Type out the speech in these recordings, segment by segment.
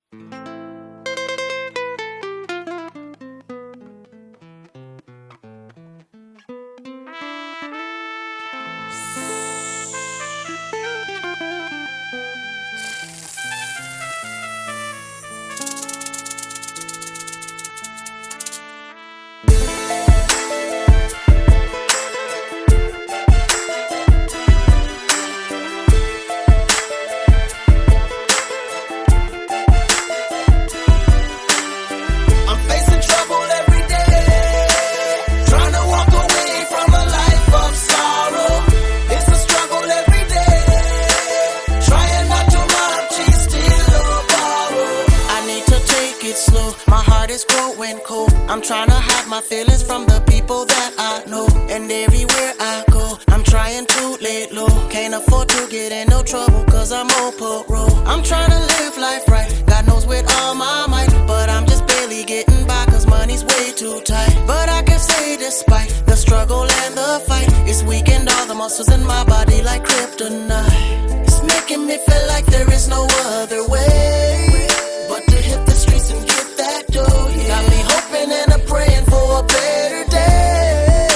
I'm trying to hide my feelings from the people that I know. And everywhere I go, I'm trying to lay low. Can't afford to get in no trouble, cause I'm on parole. I'm trying to live life right, God knows with all my might. But I'm just barely getting by, cause money's way too tight. But I can say despite the struggle and the fight, it's weakened all the muscles in my body like kryptonite. It's making me feel like there is no other way but to hit the streets and get that dough, yeah. Got me hoping and I'm praying for a better day.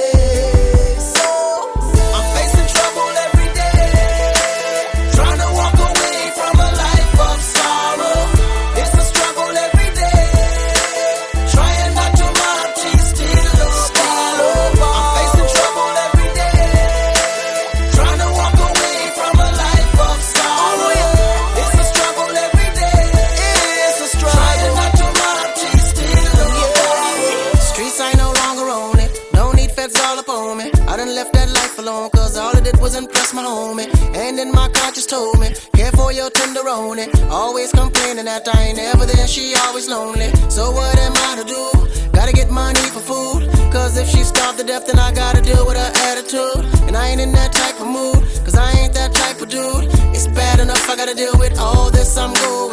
So I'm facing trouble every day, trying to walk away from a life of sorrow. It's a struggle every day, trying not to rob, cheat, steal or borrow. I'm facing trouble every day, trying to walk away from a life of sorrow. It's a struggle every day, it's a struggle. Trying not to rob, cheat, steal or borrow. Streets I no longer own it, no need feds all up on me. I done left that life alone, cause all it did was impress my homie. And then my conscience told me, care for your tenderoni. Always complaining that I ain't ever there, she always lonely. So what am I to do? Gotta get money for food, cause if she starved to death then I gotta deal with her attitude. And I ain't in that type of mood, cause I ain't that type of dude. It's bad enough I gotta deal with all this I'm going